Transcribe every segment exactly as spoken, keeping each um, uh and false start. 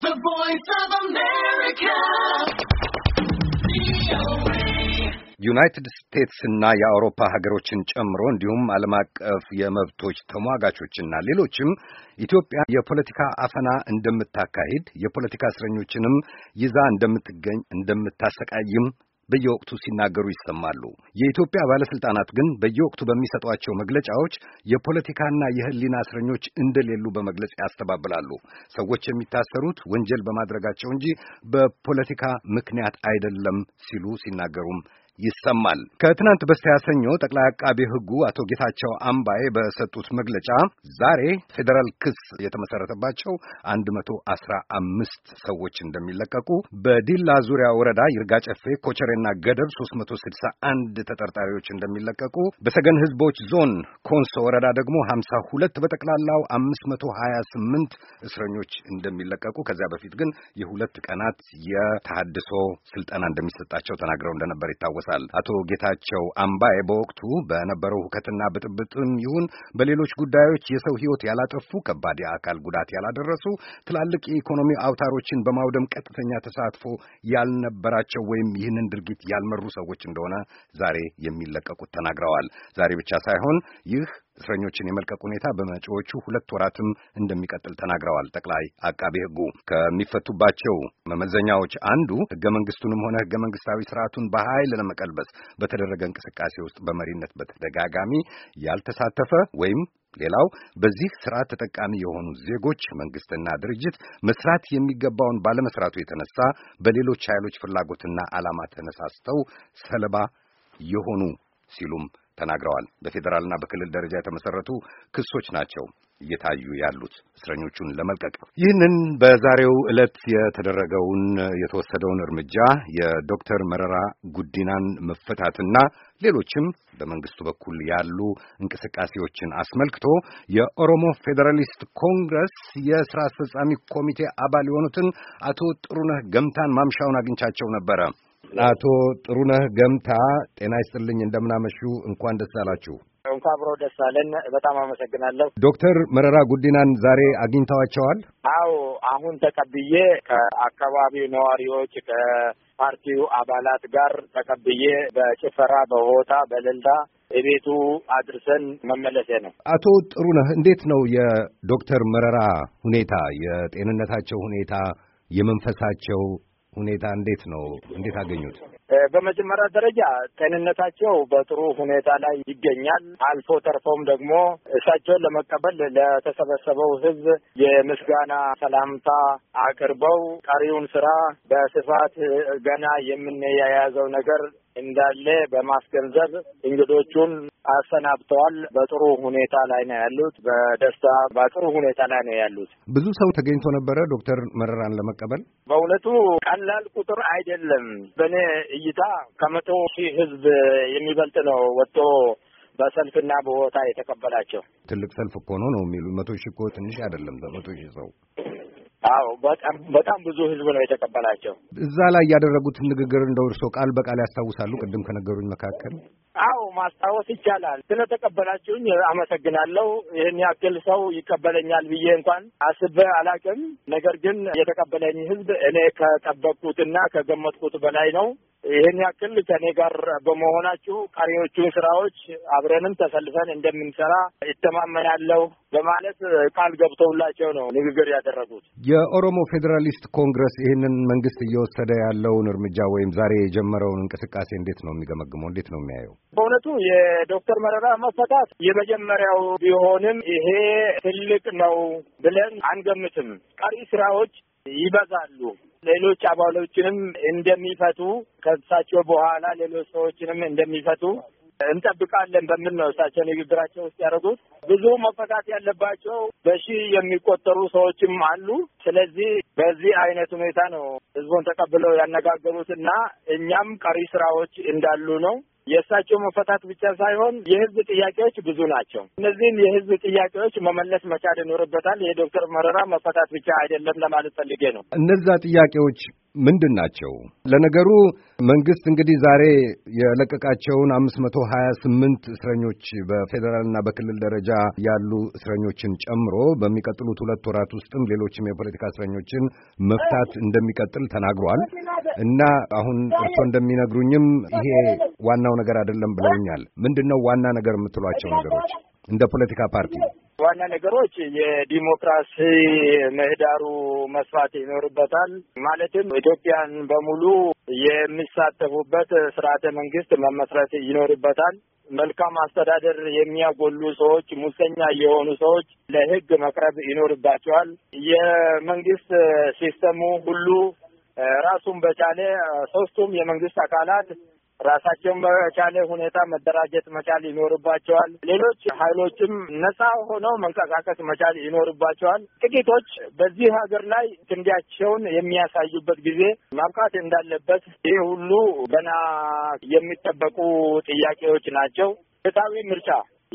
The Voice of America. ዩናይትድ ስቴትስ እና የአውሮፓ ሀገሮችን ጨምሮ እንዲሁም ዓለም አቀፍ የመብቶች ተሟጋቾችና ሌሎችም ኢትዮጵያ የፖለቲካ አፈና እንደምታካሂድ የፖለቲካ እስረኞችንም ይዛ እንደምትገኝ እንደምታሰቃይም በየወቅቱ ሲናገሩ ይሰማሉ። የኢትዮጵያ ባለስልጣናት ግን በየወቅቱ በሚሰጧቸው መግለጫዎች የፖለቲካና የሕሊና እስረኞች እንደሌሉ በመግለጽ ያስተባብላሉ። ሰዎች የሚታሰሩት ወንጀል በማድረጋቸው እንጂ በፖለቲካ ምክንያት አይደለም ሲሉ ሲናገሩም ይሰማል። ከትናንት በስቲያ ሰኞ ጠቅላይ አቃቤ ሕጉ አቶ ጌታቸው አምባዬ በሰጡት መግለጫ ዛሬ ፌዴራል ክስ የተመሰረተባቸው አንድ መቶ አስራ አምስት ሰዎች እንደሚለቀቁ፣ በዲላ ዙሪያ ወረዳ ይርጋ ጨፌ፣ ኮቸሬና ገደብ ሶስት መቶ ስልሳ አንድ ተጠርጣሪዎች እንደሚለቀቁ፣ በሰገን ሕዝቦች ዞን ኮንሶ ወረዳ ደግሞ ሀምሳ ሁለት በጠቅላላው አምስት መቶ ሀያ ስምንት እስረኞች እንደሚለቀቁ፣ ከዚያ በፊት ግን የሁለት ቀናት የተሐድሶ ስልጠና እንደሚሰጣቸው ተናግረው እንደነበር ይታወሳል። አቶ ጌታቸው አምባዬ በወቅቱ በነበረው ሁከትና ብጥብጥም ይሁን በሌሎች ጉዳዮች የሰው ሕይወት ያላጠፉ፣ ከባድ የአካል ጉዳት ያላደረሱ፣ ትላልቅ የኢኮኖሚ አውታሮችን በማውደም ቀጥተኛ ተሳትፎ ያልነበራቸው ወይም ይህንን ድርጊት ያልመሩ ሰዎች እንደሆነ ዛሬ የሚለቀቁት ተናግረዋል። ዛሬ ብቻ ሳይሆን ይህ እስረኞችን የመልቀቅ ሁኔታ በመጪዎቹ ሁለት ወራትም እንደሚቀጥል ተናግረዋል። ጠቅላይ አቃቤ ሕጉ ከሚፈቱባቸው መመዘኛዎች አንዱ ሕገ መንግስቱንም ሆነ ሕገ መንግስታዊ ስርዓቱን በኃይል ለመቀልበስ በተደረገ እንቅስቃሴ ውስጥ በመሪነት በተደጋጋሚ ያልተሳተፈ ወይም ሌላው በዚህ ስርዓት ተጠቃሚ የሆኑ ዜጎች መንግስትና ድርጅት መስራት የሚገባውን ባለመስራቱ የተነሳ በሌሎች ኃይሎች ፍላጎትና ዓላማ ተነሳስተው ሰለባ የሆኑ ሲሉም ተናግረዋል። በፌዴራልና በክልል ደረጃ የተመሰረቱ ክሶች ናቸው እየታዩ ያሉት እስረኞቹን ለመልቀቅ። ይህንን በዛሬው ዕለት የተደረገውን የተወሰደውን እርምጃ የዶክተር መረራ ጉዲናን መፈታትና ሌሎችም በመንግስቱ በኩል ያሉ እንቅስቃሴዎችን አስመልክቶ የኦሮሞ ፌዴራሊስት ኮንግረስ የሥራ አስፈጻሚ ኮሚቴ አባል የሆኑትን አቶ ጥሩነህ ገምታን ማምሻውን አግኝቻቸው ነበረ። አቶ ጥሩነህ ገምታ ጤና ይስጥልኝ፣ እንደምናመሹ፣ እንኳን ደስ አላችሁ። እንኳን አብሮ ደስ አለን። በጣም አመሰግናለሁ። ዶክተር መረራ ጉዲናን ዛሬ አግኝተዋቸዋል? አዎ፣ አሁን ተቀብዬ ከአካባቢው ነዋሪዎች ከፓርቲው አባላት ጋር ተቀብዬ በጭፈራ በሆታ በእልልታ የቤቱ አድርሰን መመለሴ ነው። አቶ ጥሩነህ እንዴት ነው የዶክተር መረራ ሁኔታ፣ የጤንነታቸው ሁኔታ፣ የመንፈሳቸው ሁኔታ እንዴት ነው? እንዴት አገኙት? በመጀመሪያ ደረጃ ጤንነታቸው በጥሩ ሁኔታ ላይ ይገኛል። አልፎ ተርፎም ደግሞ እሳቸውን ለመቀበል ለተሰበሰበው ሕዝብ የምስጋና ሰላምታ አቅርበው ቀሪውን ስራ በስፋት ገና የምንያያዘው ነገር እንዳለ በማስገንዘብ እንግዶቹን አሰናብተዋል። በጥሩ ሁኔታ ላይ ነው ያሉት። በደስታ በጥሩ ሁኔታ ላይ ነው ያሉት። ብዙ ሰው ተገኝቶ ነበረ ዶክተር መረራን ለመቀበል። በእውነቱ ቀላል ቁጥር አይደለም። በእኔ እይታ ከመቶ ሺህ ህዝብ የሚበልጥ ነው ወጥቶ በሰልፍና በቦታ የተቀበላቸው። ትልቅ ሰልፍ እኮ ነው ነው የሚሉ መቶ ሺህ እኮ ትንሽ አይደለም። በመቶ ሺህ ሰው አዎ፣ በጣም በጣም ብዙ ህዝብ ነው የተቀበላቸው። እዛ ላይ ያደረጉትን ንግግር እንደው እርሶ ቃል በቃል ያስታውሳሉ? ቅድም ከነገሩኝ መካከል አዎ፣ ማስታወስ ይቻላል። ስለተቀበላችሁኝ አመሰግናለሁ። ይህን ያክል ሰው ይቀበለኛል ብዬ እንኳን አስቤ አላውቅም። ነገር ግን የተቀበለኝ ህዝብ እኔ ከጠበቅኩትና ከገመትኩት በላይ ነው። ይህን ያክል ከእኔ ጋር በመሆናችሁ ቀሪዎቹን ስራዎች አብረንም ተሰልፈን እንደምንሰራ ይተማመናለሁ በማለት ቃል ገብተውላቸው ነው ንግግር ያደረጉት። የኦሮሞ ፌዴራሊስት ኮንግረስ ይህንን መንግስት እየወሰደ ያለውን እርምጃ ወይም ዛሬ የጀመረውን እንቅስቃሴ እንዴት ነው የሚገመግመው? እንዴት ነው የሚያየው? በእውነቱ የዶክተር መረራ መፈታት የመጀመሪያው ቢሆንም ይሄ ትልቅ ነው ብለን አንገምትም። ቀሪ ስራዎች ይበዛሉ። ሌሎች አባሎችንም እንደሚፈቱ ከእሳቸው በኋላ ሌሎች ሰዎችንም እንደሚፈቱ እንጠብቃለን በሚል ነው እሳቸው ንግግራቸው ውስጥ ያደረጉት። ብዙ መፈታት ያለባቸው በሺህ የሚቆጠሩ ሰዎችም አሉ። ስለዚህ በዚህ አይነት ሁኔታ ነው ህዝቡን ተቀብለው ያነጋገሩት እና እኛም ቀሪ ስራዎች እንዳሉ ነው። የእሳቸው መፈታት ብቻ ሳይሆን የህዝብ ጥያቄዎች ብዙ ናቸው። እነዚህን የህዝብ ጥያቄዎች መመለስ መቻል ይኖርበታል። የዶክተር መረራ መፈታት ብቻ አይደለም ለማለት ፈልጌ ነው። እነዛ ጥያቄዎች ምንድን ናቸው? ለነገሩ መንግስት እንግዲህ ዛሬ የለቀቃቸውን አምስት መቶ ሀያ ስምንት እስረኞች በፌዴራልና በክልል ደረጃ ያሉ እስረኞችን ጨምሮ በሚቀጥሉት ሁለት ወራት ውስጥም ሌሎችም የፖለቲካ እስረኞችን መፍታት እንደሚቀጥል ተናግሯል እና አሁን እርስዎ እንደሚነግሩኝም ይሄ ዋናው ነገር አይደለም ብለውኛል። ምንድነው ዋና ነገር የምትሏቸው ነገሮች እንደ ፖለቲካ ፓርቲ? ዋና ነገሮች የዲሞክራሲ ምህዳሩ መስፋት ይኖርበታል። ማለትም ኢትዮጵያን በሙሉ የሚሳተፉበት ስርዓተ መንግስት መመስረት ይኖርበታል። መልካም አስተዳደር የሚያጎሉ ሰዎች፣ ሙሰኛ የሆኑ ሰዎች ለህግ መቅረብ ይኖርባቸዋል። የመንግስት ሲስተሙ ሁሉ ራሱን በቻለ ሶስቱም የመንግስት አካላት ራሳቸውን በቻለ ሁኔታ መደራጀት መቻል ይኖርባቸዋል። ሌሎች ኃይሎችም ነፃ ሆነው መንቀሳቀስ መቻል ይኖርባቸዋል። ጥቂቶች በዚህ ሀገር ላይ ክንዳቸውን የሚያሳዩበት ጊዜ ማብቃት እንዳለበት ይህ ሁሉ ገና የሚጠበቁ ጥያቄዎች ናቸው። ፍትሃዊ ምርጫ፣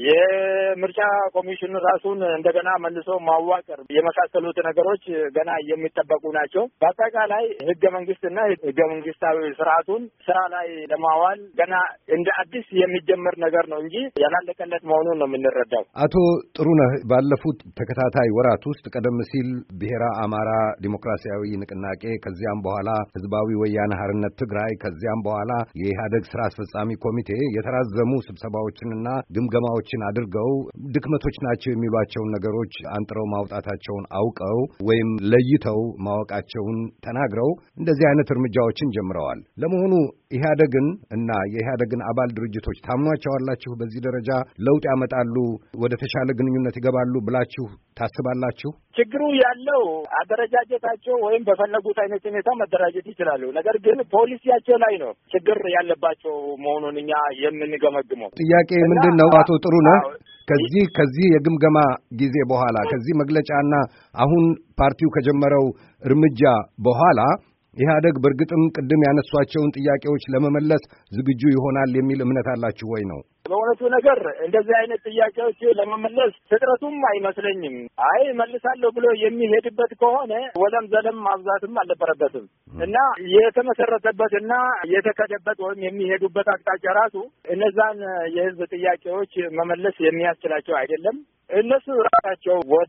የምርጫ ኮሚሽን ራሱን እንደገና መልሶ ማዋቀር የመሳሰሉት ነገሮች ገና የሚጠበቁ ናቸው። በአጠቃላይ ህገ መንግስትና ህገ መንግስታዊ ስርዓቱን ስራ ላይ ለማዋል ገና እንደ አዲስ የሚጀመር ነገር ነው እንጂ ያላለቀለት መሆኑን ነው የምንረዳው። አቶ ጥሩነህ ባለፉት ተከታታይ ወራት ውስጥ ቀደም ሲል ብሔረ አማራ ዲሞክራሲያዊ ንቅናቄ፣ ከዚያም በኋላ ህዝባዊ ወያነ ሓርነት ትግራይ፣ ከዚያም በኋላ የኢህአደግ ስራ አስፈጻሚ ኮሚቴ የተራዘሙ ስብሰባዎችንና ግምገማዎች አድርገው ድክመቶች ናቸው የሚሏቸውን ነገሮች አንጥረው ማውጣታቸውን አውቀው ወይም ለይተው ማወቃቸውን ተናግረው እንደዚህ አይነት እርምጃዎችን ጀምረዋል። ለመሆኑ ኢህአደግን እና የኢህአደግን አባል ድርጅቶች ታምኗቸዋላችሁ? በዚህ ደረጃ ለውጥ ያመጣሉ፣ ወደ ተሻለ ግንኙነት ይገባሉ ብላችሁ ታስባላችሁ? ችግሩ ያለው አደረጃጀታቸው ወይም በፈለጉት አይነት ሁኔታ መደራጀት ይችላሉ። ነገር ግን ፖሊሲያቸው ላይ ነው ችግር ያለባቸው መሆኑን እኛ የምንገመግመው። ጥያቄ ምንድን ነው አቶ ጥሩነህ? ከዚህ ከዚህ የግምገማ ጊዜ በኋላ ከዚህ መግለጫና አሁን ፓርቲው ከጀመረው እርምጃ በኋላ ኢህአደግ በእርግጥም ቅድም ያነሷቸውን ጥያቄዎች ለመመለስ ዝግጁ ይሆናል የሚል እምነት አላችሁ ወይ ነው? በእውነቱ ነገር እንደዚህ አይነት ጥያቄዎች ለመመለስ ፍጥረቱም አይመስለኝም። አይ መልሳለሁ ብሎ የሚሄድበት ከሆነ ወለም ዘለም ማብዛትም አልነበረበትም እና የተመሰረተበትና የተከደበት ወይም የሚሄዱበት አቅጣጫ ራሱ እነዛን የህዝብ ጥያቄዎች መመለስ የሚያስችላቸው አይደለም። እነሱ ራሳቸው ወደ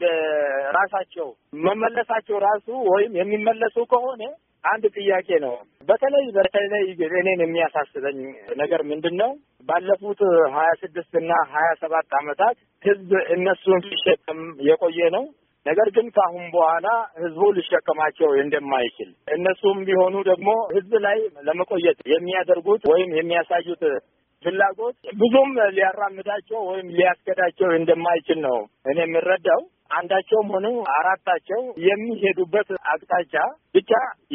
ራሳቸው መመለሳቸው ራሱ ወይም የሚመለሱ ከሆነ አንድ ጥያቄ ነው። በተለይ በተለይ እኔን የሚያሳስበኝ ነገር ምንድን ነው? ባለፉት ሀያ ስድስት እና ሀያ ሰባት ዓመታት ህዝብ እነሱን ሲሸከም የቆየ ነው። ነገር ግን ከአሁን በኋላ ህዝቡ ሊሸከማቸው እንደማይችል እነሱም ቢሆኑ ደግሞ ህዝብ ላይ ለመቆየት የሚያደርጉት ወይም የሚያሳዩት ፍላጎት ብዙም ሊያራምዳቸው ወይም ሊያስገዳቸው እንደማይችል ነው እኔ የምረዳው። አንዳቸውም ሆነ አራታቸው የሚሄዱበት አቅጣጫ ብቻ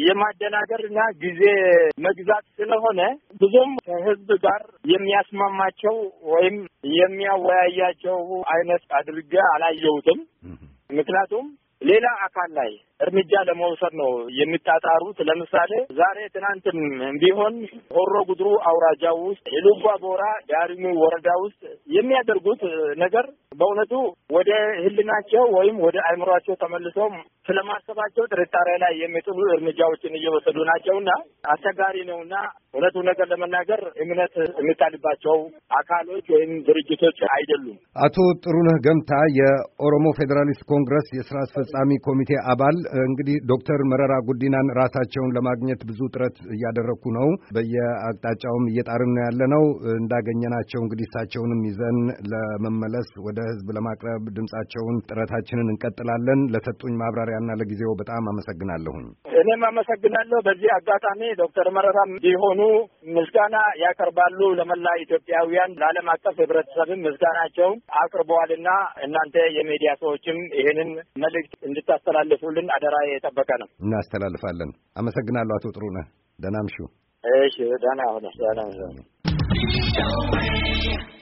የማደናገርና ጊዜ መግዛት ስለሆነ ብዙም ከህዝብ ጋር የሚያስማማቸው ወይም የሚያወያያቸው አይነት አድርጌ አላየሁትም። ምክንያቱም ሌላ አካል ላይ እርምጃ ለመውሰድ ነው የሚጣጣሩት። ለምሳሌ ዛሬ ትናንትም ቢሆን ሆሮ ጉድሩ አውራጃ ውስጥ የሉባ ቦራ ዳሪሙ ወረዳ ውስጥ የሚያደርጉት ነገር በእውነቱ ወደ ህልናቸው ወይም ወደ አእምሯቸው ተመልሰው ስለማሰባቸው ጥርጣሬ ላይ የሚጥሉ እርምጃዎችን እየወሰዱ ናቸውና አስቸጋሪ ነውና እውነቱ ነገር ለመናገር እምነት የሚጣልባቸው አካሎች ወይም ድርጅቶች አይደሉም። አቶ ጥሩነህ ገምታ የኦሮሞ ፌዴራሊስት ኮንግረስ የስራ አስፈጻሚ ኮሚቴ አባል፣ እንግዲህ ዶክተር መረራ ጉዲናን ራሳቸውን ለማግኘት ብዙ ጥረት እያደረኩ ነው። በየአቅጣጫውም እየጣርን ነው ያለነው። እንዳገኘናቸው እንግዲህ እሳቸውንም ይዘን ለመመለስ ወደ ህዝብ ለማቅረብ ድምጻቸውን ጥረታችንን እንቀጥላለን። ለሰጡኝ ማብራሪያና ለጊዜው በጣም አመሰግናለሁኝ። እኔም አመሰግናለሁ። በዚህ አጋጣሚ ዶክተር መረራም ቢሆኑ ምስጋና ያቀርባሉ ለመላ ኢትዮጵያውያን፣ ለዓለም አቀፍ ህብረተሰብም ምስጋናቸውን አቅርበዋልና እናንተ የሚዲያ ሰዎችም ይህንን መልእክት እንድታስተላልፉልን አደራ የጠበቀ ነው። እናስተላልፋለን። አመሰግናለሁ አቶ ጥሩነህ። ደህና እምሹ። እሺ፣ ደህና ሁኑ። ደህና ሁኑ።